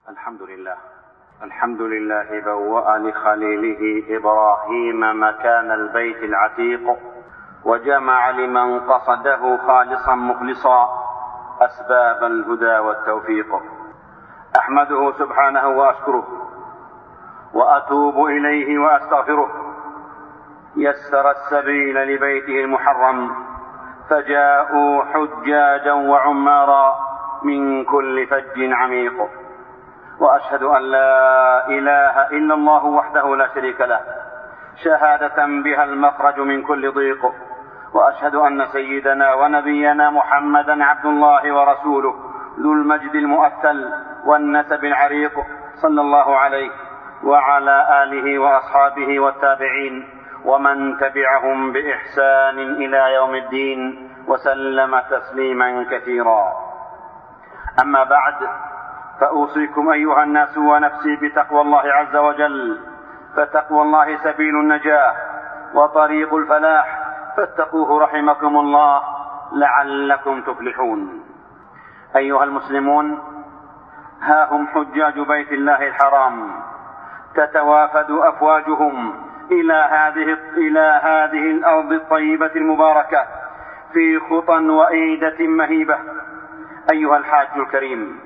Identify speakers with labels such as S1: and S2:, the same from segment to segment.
S1: الحمد لله بوأ لخليله إبراهيم مكان البيت العتيق، وجمع لمن قصده خالصا مخلصا أسباب الهدى والتوفيق. أحمده سبحانه وأشكره وأتوب إليه وأستغفره. يسر السبيل لبيته المحرم، فجاءوا حجاجا وعمارا من كل فج عميق. وأشهد أن لا إله إلا الله وحده لا شريك له، شهادة بها المخرج من كل ضيق. وأشهد أن سيدنا ونبينا محمدا عبد الله ورسوله ذو المجد المؤثل والنسب العريق، صلى الله عليه وعلى آله وأصحابه والتابعين ومن تبعهم بإحسان إلى يوم الدين، وسلم تسليما كثيرا. أما بعد، فأوصيكم أيها الناس ونفسي بتقوى الله عز وجل، فتقوى الله سبيل النجاة وطريق الفلاح، فاتقوه رحمكم الله لعلكم تفلحون. أيها المسلمون، ها هم حجاج بيت الله الحرام، تتوافد أفواجهم إلى هذه الأرض الطيبة المباركة في خطى وإيدة مهيبة. أيها الحاج الكريم،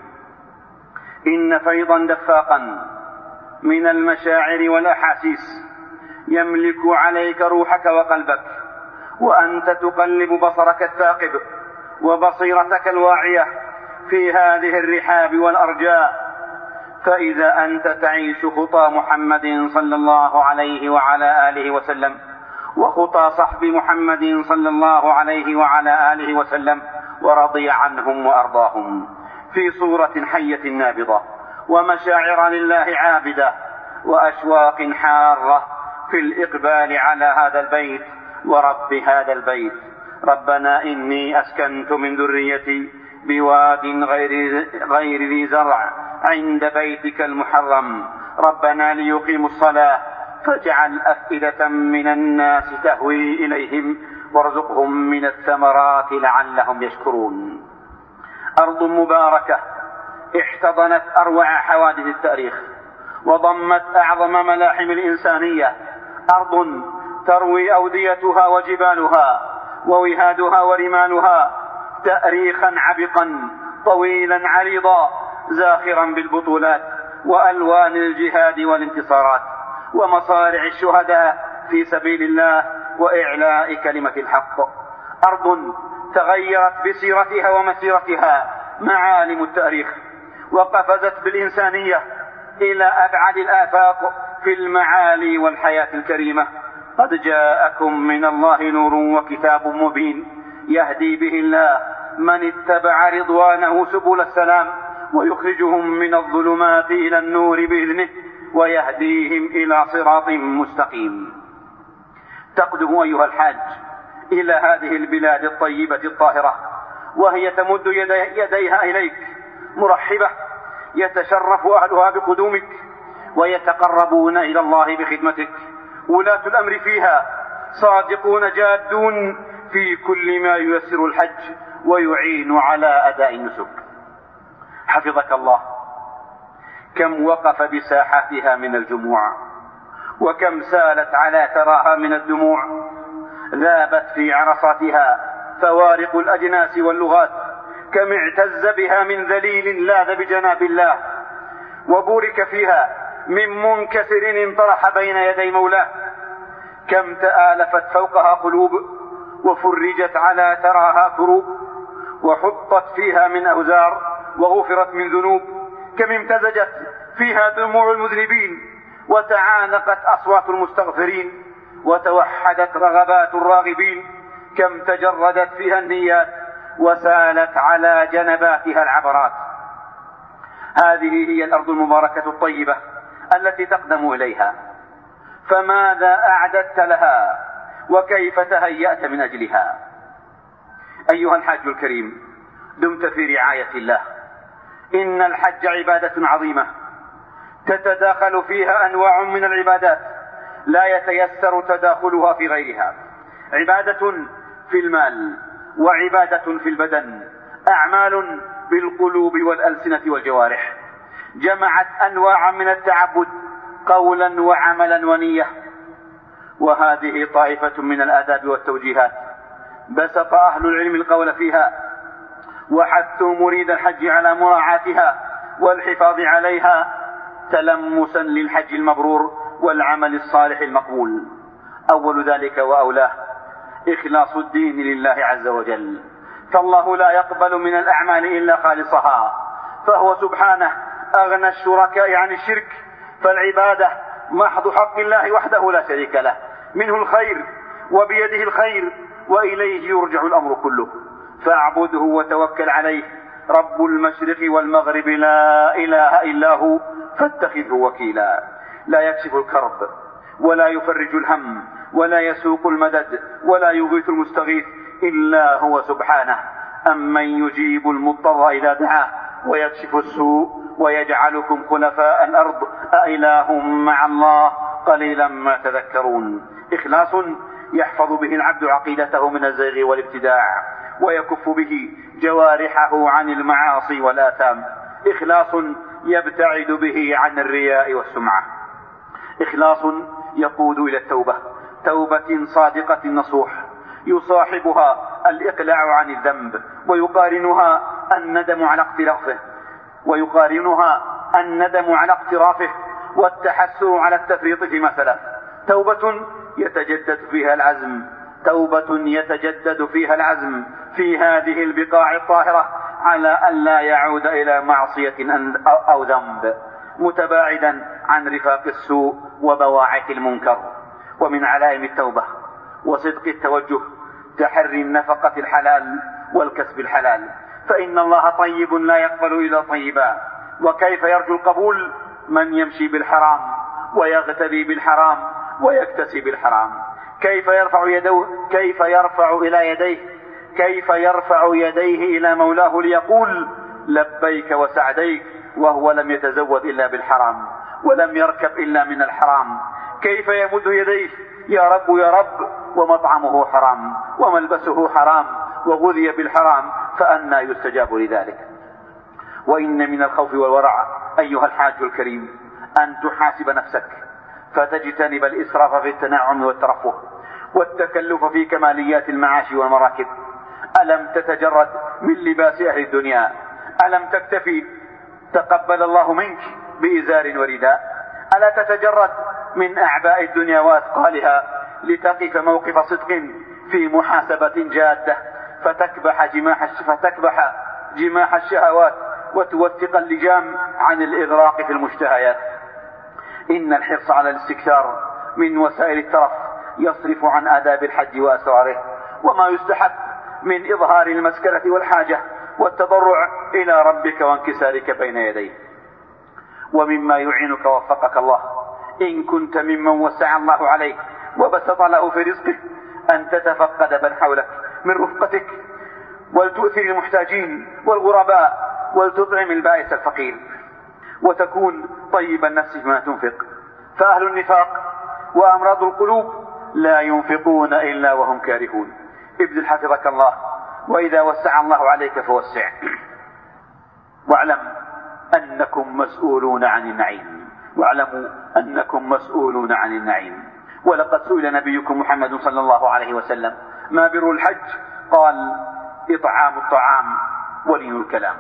S1: إن فيضا دفاقا من المشاعر والأحاسيس يملك عليك روحك وقلبك، وأنت تقلب بصرك الثاقب وبصيرتك الواعية في هذه الرحاب والأرجاء. فإذا أنت تعيش خطى محمد صلى الله عليه وعلى آله وسلم، وخطى صحب محمد صلى الله عليه وعلى آله وسلم، ورضي عنهم وأرضاهم، في صورة حية نابضة، ومشاعر لله عابدة، وأشواق حارة في الإقبال على هذا البيت ورب هذا البيت. ربنا إني أسكنت من ذريتي بواد غير ذي زرع عند بيتك المحرم، ربنا ليقيموا الصلاة فاجعل أفئدة من الناس تهوي إليهم وارزقهم من الثمرات لعلهم يشكرون. أرض مباركة احتضنت أروع حوادث التاريخ، وضمت أعظم ملاحم الإنسانية. أرض تروي أوديتها وجبالها ووهادها ورمالها تاريخا عبقا طويلا عريضا، زاخرا بالبطولات وألوان الجهاد والانتصارات ومصارع الشهداء في سبيل الله وإعلاء كلمة الحق. أرض تغيرت بسيرتها ومسيرتها معالم التاريخ، وقفزت بالإنسانية إلى أبعد الآفاق في المعالي والحياة الكريمة. قد جاءكم من الله نور وكتاب مبين، يهدي به الله من اتبع رضوانه سبل السلام، ويخرجهم من الظلمات إلى النور بإذنه، ويهديهم إلى صراط مستقيم. تقدم أيها الحاج إلى هذه البلاد الطيبة الطاهرة، وهي تمد يديها إليك مرحبة، يتشرف أهلها بقدومك ويتقربون إلى الله بخدمتك. ولاة الأمر فيها صادقون جادون في كل ما ييسر الحج ويعين على أداء النسك. حفظك الله، كم وقف بساحاتها من الجموع، وكم سالت على تراها من الدموع. ذابت في عرصاتها فوارق الأجناس واللغات، كم اعتز بها من ذليل لاذ بجناب الله، وبورك فيها من منكسر انطرح بين يدي مولاه. كم تآلفت فوقها قلوب، وفرجت على تراها كروب، وحطت فيها من أوزار، وغفرت من ذنوب. كم امتزجت فيها دموع المذنبين، وتعانقت أصوات المستغفرين، وتوحدت رغبات الراغبين. كم تجردت فيها النيات، وسالت على جنباتها العبرات. هذه هي الأرض المباركة الطيبة التي تقدم إليها، فماذا أعددت لها وكيف تهيأت من أجلها؟ أيها الحاج الكريم، دمت في رعاية الله. إن الحج عبادة عظيمة تتداخل فيها أنواع من العبادات لا يتيسر تداخلها في غيرها. عبادة في المال، وعبادة في البدن، أعمال بالقلوب والألسنة والجوارح. جمعت أنواعا من التعبد قولا وعملا ونية، وهذه طائفة من الآداب والتوجيهات بسط أهل العلم القول فيها، وحثوا مريد الحج على مراعاتها والحفاظ عليها تلمسا للحج المبرور والعمل الصالح المقبول. أول ذلك وأولاه إخلاص الدين لله عز وجل، فالله لا يقبل من الأعمال إلا خالصها، فهو سبحانه أغنى الشركاء عن الشرك، فالعبادة محض حق الله وحده لا شريك له، منه الخير وبيده الخير وإليه يرجع الأمر كله، فاعبده وتوكل عليه، رب المشرق والمغرب لا إله إلا هو فاتخذه وكيلا. لا يكشف الكرب ولا يفرج الهم ولا يسوق المدد ولا يغيث المستغيث إلا هو سبحانه. أمن يجيب المضطر إذا دعاه ويكشف السوء ويجعلكم خلفاء الأرض أإله مع الله قليلا ما تذكرون. إخلاص يحفظ به العبد عقيدته من الزيغ والابتداع، ويكف به جوارحه عن المعاصي والآثام. إخلاص يبتعد به عن الرياء والسمعة. إخلاص يقود إلى التوبة، توبة صادقة نصوح يصاحبها الإقلاع عن الذنب، ويقارنها الندم على اقترافه والتحسر على التفريط فيما سلف. توبة يتجدد فيها العزم في هذه البقاع الطاهرة على أن لا يعود إلى معصية أو ذنب، متباعدا عن رفاق السوء وبواعث المنكر. ومن علائم التوبة وصدق التوجه تحري النفقة الحلال والكسب الحلال، فإن الله طيب لا يقبل إلا طيبا. وكيف يرجو القبول من يمشي بالحرام ويغتدي بالحرام ويكتسب الحرام؟ كيف يرفع يديه إلى مولاه ليقول لبيك وسعديك وهو لم يتزود إلا بالحرام ولم يركب إلا من الحرام؟ كيف يمد يديه يا رب يا رب ومطعمه حرام وملبسه حرام وغذي بالحرام، فأنى يستجاب لذلك؟ وإن من الخوف والورع أيها الحاج الكريم أن تحاسب نفسك فتجتنب الإسراف في التنعم والترفه والتكلف في كماليات المعاش والمراكب. ألم تتجرد من لباس أهل الدنيا؟ ألم تكتفي تقبل الله منك بإزار ورداء؟ ألا تتجرد من أعباء الدنيا وأثقالها لتقف موقف صدق في محاسبة جادة فتكبح جماح الشهوات وتوثق اللجام عن الإغراق في المشتهيات؟ إن الحرص على الاستكثار من وسائل الترف يصرف عن آداب الحج وأسراره، وما يستحب من إظهار المسكنة والحاجة والتضرع إلى ربك وانكسارك بين يديه. ومما يعينك وفقك الله إن كنت ممن وسع الله عليه وبسط له في رزقه أن تتفقد من حولك من رفقتك، ولتؤثر المحتاجين والغرباء، ولتطعم البائس الفقير، وتكون طيب النفس بما تنفق. فأهل النفاق وأمراض القلوب لا ينفقون إلا وهم كارهون. ابذل حفظك الله، وإذا وسع الله عليك فوسع. واعلم أنكم مسؤولون عن النعيم. ولقد سئل نبيكم محمد صلى الله عليه وسلم ما بر الحج؟ قال إطعام الطعام ولين الكلام.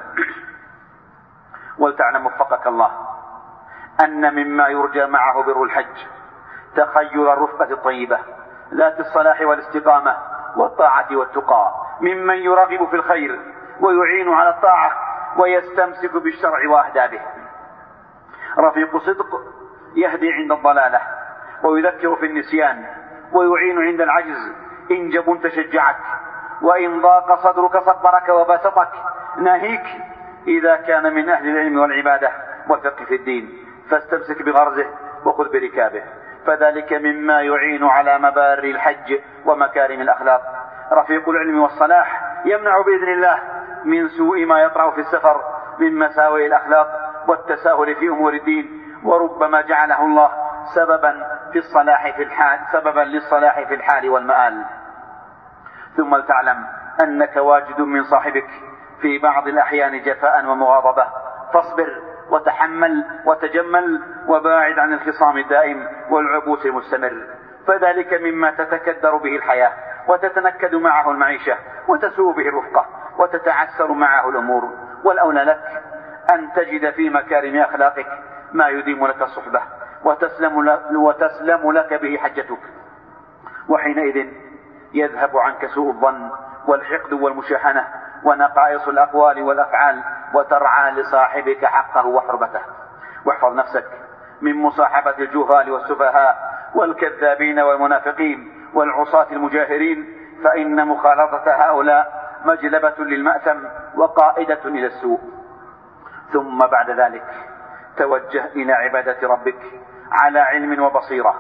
S1: ولتعلم وفقك الله أن مما يرجى معه بر الحج تخير الرفقة الطيبة ذات الصلاح والاستقامة والطاعة والتقى، ممن يرغب في الخير ويعين على الطاعة ويستمسك بالشرع وأهدابه. رفيق صدق يهدي عند الضلالة ويذكر في النسيان ويعين عند العجز. إن جبنت شجعك، وإن ضاق صدرك صبرك وبسطك. ناهيك إذا كان من أهل العلم والعبادة والفقه في الدين، فاستمسك بغرزه وخذ بركابه، فذلك مما يعين على مبار الحج ومكارم الأخلاق. رفيق العلم والصلاح يمنع بإذن الله من سوء ما يطرأ في السفر من مساوئ الأخلاق والتساهل في أمور الدين، وربما جعله الله سببا للصلاح في الحال والمآل. ثم لتعلم أنك واجد من صاحبك في بعض الأحيان جفاء ومغاضبة، فاصبر وتحمل وتجمل، وباعد عن الخصام الدائم والعبوس المستمر، فذلك مما تتكدر به الحياة وتتنكد معه المعيشة وتسوء به الرفقة وتتعسر معه الأمور. والأولى لك أن تجد في مكارم أخلاقك ما يديم لك الصحبة وتسلم لك به حجتك، وحينئذ يذهب عنك سوء الظن والحقد والمشاحنة ونقائص الأقوال والأفعال، وترعى لصاحبك حقه وحرمته. واحفظ نفسك من مصاحبة الجهال والسفهاء والكذابين والمنافقين والعصاة المجاهرين، فإن مخالطة هؤلاء مجلبة للمأثم وقائدة إلى السوء. ثم بعد ذلك توجه إلى عبادة ربك على علم وبصيرة،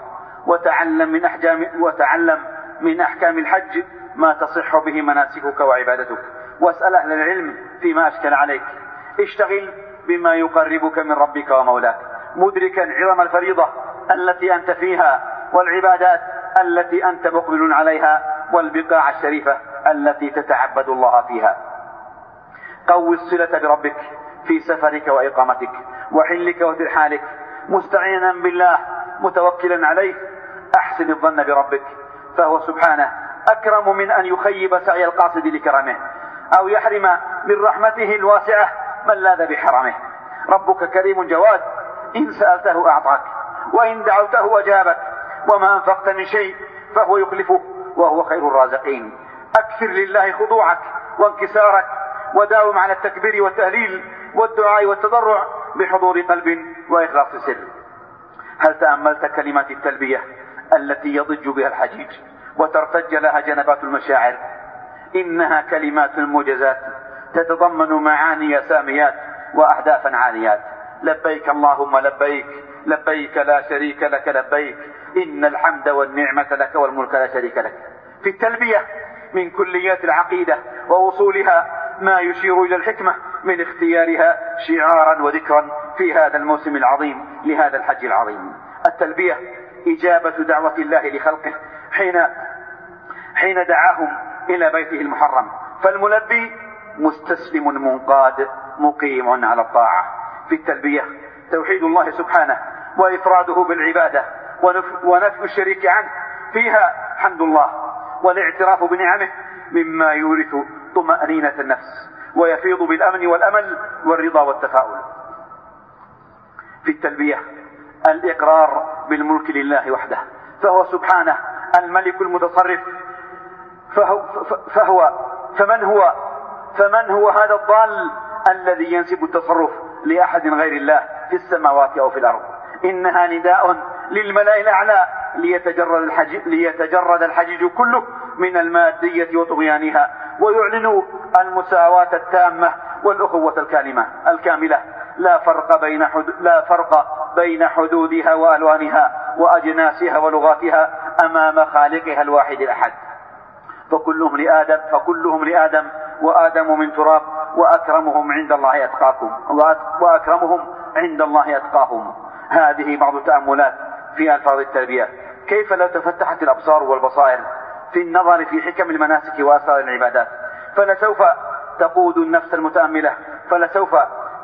S1: وتعلم من أحكام الحج ما تصح به مناسكك وعبادتك، واسأل أهل العلم فيما أشكل عليك. اشتغل بما يقربك من ربك ومولاك، مدركا عظم الفريضة التي أنت فيها والعبادات التي أنت مقبل عليها والبقاع الشريفة التي تتعبد الله فيها. قوي الصلة بربك في سفرك وإقامتك وحلك وترحالك، مستعينا بالله متوكلا عليه. أحسن الظن بربك، فهو سبحانه أكرم من أن يخيب سعي القاصد لكرمه أو يحرم من رحمته الواسعة من لاذ بحرمه. ربك كريم جواد، إن سألته أعطاك وإن دعوته أجابك، وما أنفقت من شيء فهو يخلفه وهو خير الرازقين. أكثر لله خضوعك وانكسارك، وداوم على التكبير والتهليل والدعاء والتضرع بحضور قلب وإخلاص سر. هل تأملت كلمات التلبية التي يضج بها الحجيج وترتج لها جنبات المشاعر؟ إنها كلمات موجزات تتضمن معاني ساميات وأهدافا عاليات. لبيك اللهم لبيك، لبيك لا شريك لك لبيك، إن الحمد والنعمة لك والملك لا شريك لك. في التلبية من كليات العقيدة ووصولها ما يشير إلى الحكمة من اختيارها شعارا وذكرا في هذا الموسم العظيم لهذا الحج العظيم. التلبية إجابة دعوة الله لخلقه حين دعاهم إلى بيته المحرم، فالملبي مستسلم منقاد مقيم على الطاعة. في التلبية توحيد الله سبحانه وإفراده بالعبادة ونفي الشريك عنه، فيها حمد الله والاعتراف بنعمه مما يورث طمأنينة النفس ويفيض بالأمن والأمل والرضا والتفاؤل. في التلبية الإقرار بالملك لله وحده، فهو سبحانه الملك المتصرف. فمن هو هذا الضال الذي ينسب التصرف لأحد غير الله في السماوات أو في الأرض؟ إنها نداء للملأ الأعلى ليتجرد الحجيج كله من المادية وطغيانها، ويعلنوا المساواة التامة والأخوة الكاملة، لا فرق بين حدودها وألوانها وأجناسها ولغاتها أمام خالقها الواحد الأحد. فكلهم لآدم وآدم من تراب، وأكرمهم عند الله أتقاهم. هذه بعض التأملات في ألفاظ التلبية. كيف لو تفتحت الأبصار والبصائر في النظر في حكم المناسك وآثار العبادات، فلسوف تقود النفس المتأملة، فلسوف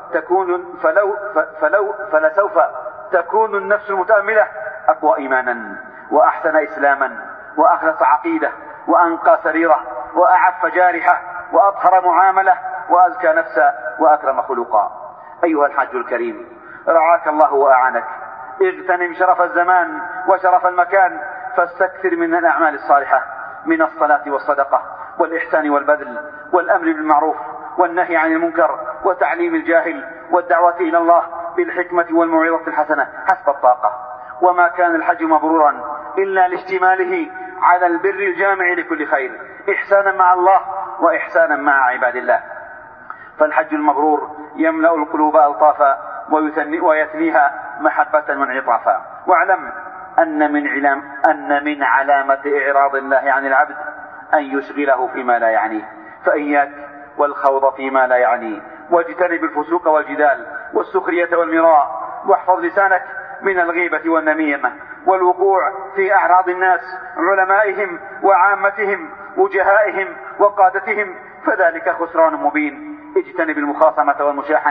S1: تكون النفس المتأملة أقوى إيمانا وأحسن إسلاما وأخلص عقيدة وأنقى سريرة وأعف جارحة وأطهر معاملة وأزكى نفسا وأكرم خلقا. أيها الحاج الكريم، رعاك الله وأعانك. اغتنم شرف الزمان وشرف المكان، فاستكثر من الأعمال الصالحة من الصلاة والصدقة والإحسان والبذل والأمر بالمعروف والنهي عن المنكر وتعليم الجاهل والدعوة إلى الله بالحكمة والموعظة الحسنة حسب الطاقة. وما كان الحج مبرورا إلا لاشتماله على البر الجامع لكل خير، إحسانا مع الله وإحسانا مع عباد الله. فالحج المبرور يملأ القلوب ألطافا ويثنيها محبة وانعطافا. واعلم أن من علامة إعراض الله عن العبد أن يشغله فيما لا يعنيه، فإياك والخوض فيما لا يعنيه، واجتنب الفسوق والجدال والسخرية والمراء، واحفظ لسانك من الغيبة والنميمة والوقوع في أعراض الناس، علمائهم وعامتهم وجهائهم وقادتهم، فذلك خسران مبين. اجتنب المخاصمة والمشاحنة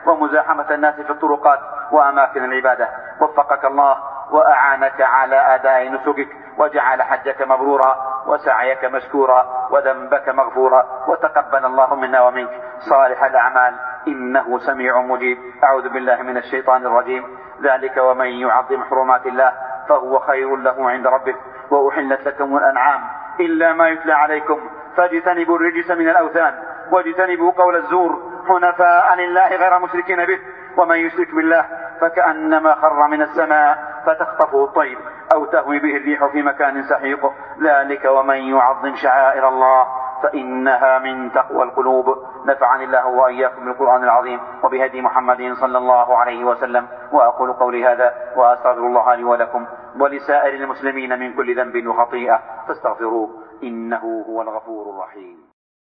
S1: ومزاحمة الناس في الطرقات وأماكن العبادة. وفقك الله وأعانك على أداء نسكك، وجعل حجك مبرورا وسعيك مشكورا وذنبك مغفورا، وتقبل الله منا ومنك صالح الأعمال إنه سميع مجيب. أعوذ بالله من الشيطان الرجيم. ذلك ومن يعظم حرمات الله فهو خير له عند ربه، وأحلت لكم الأنعام إلا ما يتلى عليكم فاجتنبوا الرجس من الأوثان واجتنبوا قول الزور حنفاء لله غير مشركين به، ومن يشرك بالله فكأنما خر من السماء فتخطفه الطير أو تهوي به الريح في مكان سحيق. ذلك ومن يعظم شعائر الله فإنها من تقوى القلوب. نفعني الله وإياكم بالقرآن العظيم وبهدي محمد صلى الله عليه وسلم. وأقول قولي هذا وأستغفر الله لي ولكم ولسائر المسلمين من كل ذنب وخطيئة فاستغفروه إنه هو الغفور الرحيم.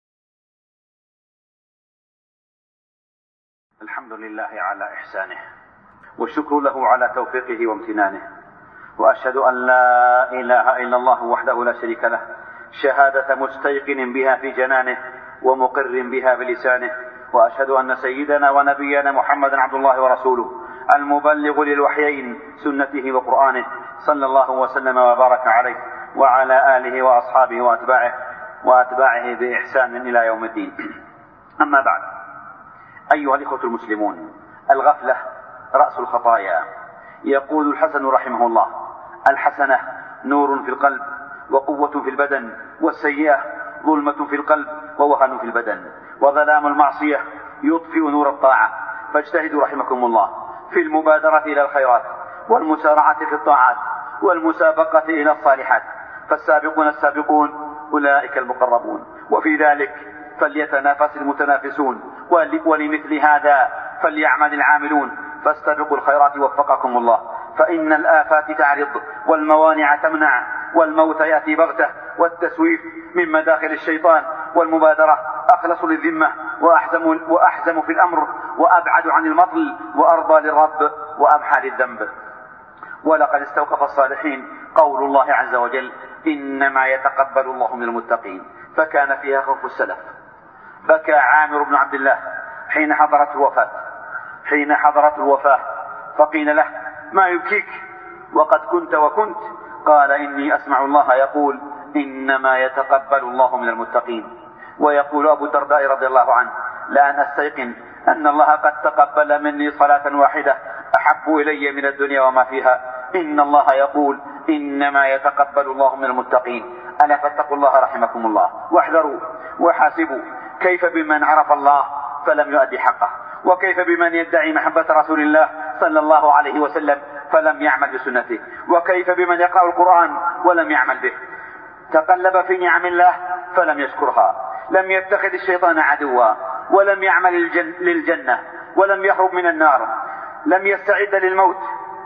S1: الحمد لله على إحسانه، والشكر له على توفيقه وامتنانه، وأشهد أن لا إله إلا الله وحده لا شريك له شهادة مستيقن بها في جنانه ومقر بها بلسانه، وأشهد أن سيدنا ونبينا محمدا عبد الله ورسوله المبلغ للوحيين سنته وقرآنه، صلى الله وسلم وبارك عليه وعلى آله وأصحابه وأتباعه بإحسان إلى يوم الدين. أما بعد، أيها الإخوة المسلمون، الغفلة رأس الخطايا. يقول الحسن رحمه الله: الحسنة نور في القلب وقوة في البدن، والسيئة ظلمة في القلب ووهن في البدن، وظلام المعصية يطفئ نور الطاعة. فاجتهدوا رحمكم الله في المبادرة إلى الخيرات والمسارعة في الطاعات والمسابقة إلى الصالحات، فالسابقون السابقون أولئك المقربون، وفي ذلك فليتنافس المتنافسون، ولمثل هذا فليعمل العاملون. فاستبقوا الخيرات وفقكم الله، فإن الآفات تعرض والموانع تمنع والموت يأتي بغتة، والتسويف من مداخل الشيطان، والمبادرة أخلص للذمة وأحزم في الأمر وأبعد عن المطل وأرضى للرب وأمحى للذنب. ولقد استوقف الصالحين قول الله عز وجل: إنما يتقبل الله من المتقين. فكان فيها خوف السلف. بكى عامر بن عبد الله حين حضرت الوفاة فقيل له: ما يبكيك وقد كنت؟ قال: إني أسمع الله يقول: إنما يتقبل الله من المتقين. ويقول أبو الدرداء رضي الله عنه: لأن أستيقن أن الله قد تقبل مني صلاة واحدة أحب إلي من الدنيا وما فيها. إن الله يقول: إنما يتقبل الله من المتقين. ألا فاتقوا الله رحمكم الله، واحذروا وحاسبوا. كيف بمن عرف الله فلم يؤدي حقه، وكيف بمن يدعي محبة رسول الله صلى الله عليه وسلم فلم يعمل بسنته، وكيف بمن يقرأ القرآن ولم يعمل به. تقلب في نعم الله فلم يشكرها، لم يتخذ الشيطان عدوا، ولم يعمل للجنة، ولم يهرب من النار، لم يستعد للموت،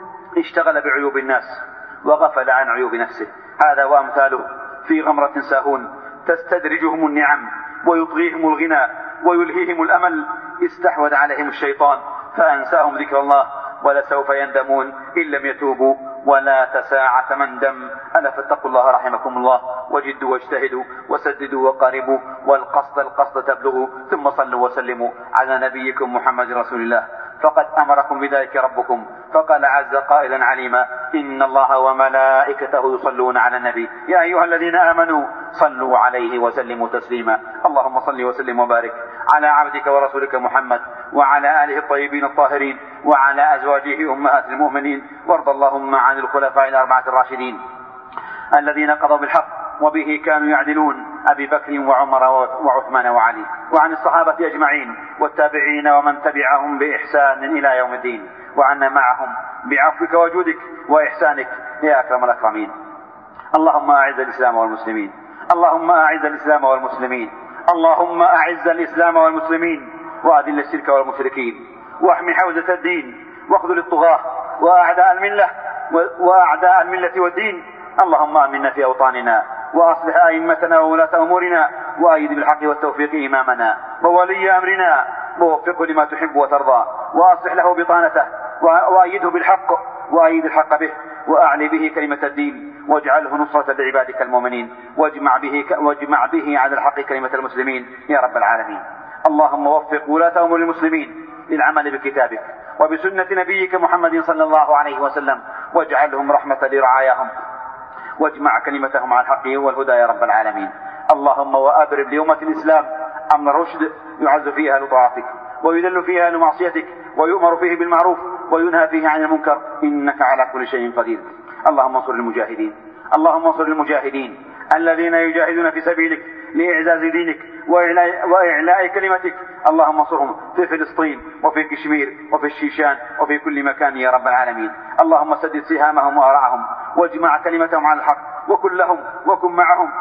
S1: اشتغل بعيوب الناس وغفل عن عيوب نفسه. هذا وأمثاله في غمرة ساهون تستدرجهم النعم ويطغيهم الغنى ويلهيهم الأمل. استحوذ عليهم الشيطان فأنساهم ذكر الله، ولسوف يندمون إن لم يتوبوا، ولا تساعة مندم. ألا فاتقوا الله رحمكم الله، وجدوا واجتهدوا وسددوا وقاربوا، والقصد تبلغوا. ثم صلوا وسلموا على نبيكم محمد رسول الله، فقد أمركم بذلك ربكم، فقال عز قائلا عليما: إن الله وملائكته يصلون على النبي يا أيها الذين آمنوا صلوا عليه وسلموا تسليما. اللهم صل وسلم وبارك على عبدك ورسولك محمد وعلى آله الطيبين الطاهرين وعلى أزواجه أمهات المؤمنين. وارض اللهم عن الخلفاء الأربعة الراشدين الذين قضوا بالحق وبه كانوا يعدلون: أبي بكر وعمر وعثمان وعلي، وعن الصحابة أجمعين والتابعين ومن تبعهم بإحسان إلى يوم الدين، وعنا معهم بعفوك وجودك وإحسانك يا أكرم الأكرمين. اللهم أعز الإسلام والمسلمين، اللهم أعز الإسلام والمسلمين، اللهم أعز الإسلام والمسلمين، وأذل الشرك والمشركين، واحمي حوزة الدين، واخذل الطغاة وأعداء الملة والدين. اللهم آمنا في أوطاننا، وأصلح أئمتنا وولاة أمورنا، وأيد بالحق والتوفيق إمامنا وولي أمرنا، ووفقه لما تحب وترضى، وأصلح له بطانته، وأيده بالحق، وأيد الحق به، وأعلي به كلمة الدين، واجعله نصرة لعبادك المؤمنين، واجمع به على الحق كلمة المسلمين يا رب العالمين. اللهم وفق ولاة أمور المسلمين للعمل بكتابك وبسنة نبيك محمد صلى الله عليه وسلم، واجعلهم رحمة لرعاياهم، واجمع كلمتهم على الحق والهدى يا رب العالمين. اللهم وأبرم لأمة الإسلام أمن الرشد يعز فيه أهل طاعتك ويذل فيه أهل معصيتك ويؤمر فيه بالمعروف وينهى فيه عن المنكر، إنك على كل شيء قدير. اللهم انصر المجاهدين، اللهم انصر المجاهدين الذين يجاهدون في سبيلك لإعزاز دينك وإعلاء كلمتك. اللهم انصرهم في فلسطين وفي كشمير وفي الشيشان وفي كل مكان يا رب العالمين. اللهم سدد سهامهم وأرعهم واجمع كلمتهم على الحق، وكن لهم وكن معهم.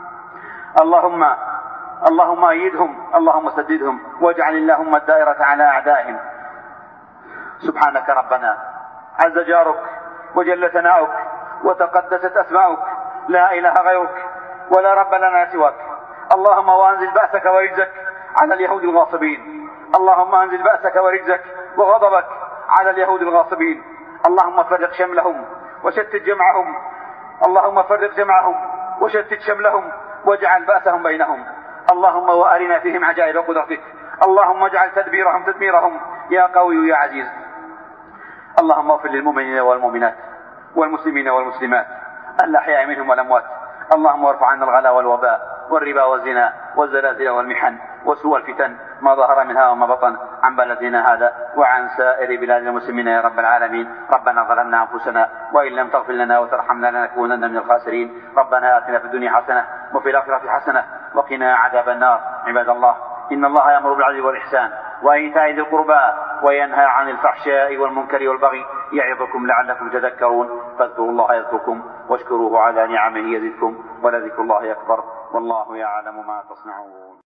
S1: اللهم أيدهم، اللهم سددهم، واجعل اللهم الدائرة على أعدائهم. سبحانك ربنا عز جارك وجل ثناؤك وتقدست أسماؤك، لا إله غيرك ولا رب لنا سواك. اللهم وأنزل بأسك ورجزك على اليهود الغاصبين، اللهم أنزل بأسك ورجزك وغضبك على اليهود الغاصبين. اللهم فرق شملهم وشتت جمعهم، اللهم فرق جمعهم وشتت شملهم واجعل بأسهم بينهم. اللهم وأرنا فيهم عجائب قدرتك، اللهم اجعل تدبيرهم تدميرهم يا قوي يا عزيز. اللهم اغفر للمؤمنين والمؤمنات والمسلمين والمسلمات الأحياء منهم والأموات. اللهم وارفع عنا الغلا والوباء والربا والزنا والزلازل والمحن وسوء الفتن ما ظهر منها وما بطن عن بلدنا هذا وعن سائر بلاد المسلمين يا رب العالمين. ربنا ظلمنا أنفسنا وإن لم تغفر لنا وترحمنا لنكونن من الخاسرين. ربنا آتنا في الدنيا حسنة وفي الآخرة حسنة وقنا عذاب النار. عباد الله، إن الله يأمر بالعدل والإحسان وإيتاء ذي القربى وينهى عن الفحشاء والمنكر والبغي يعظكم لعلكم تذكرون. فاذكروا الله يذكركم واشكروه على نعمه يزدكم ولذكر الله أكبر والله يعلم ما تصنعون.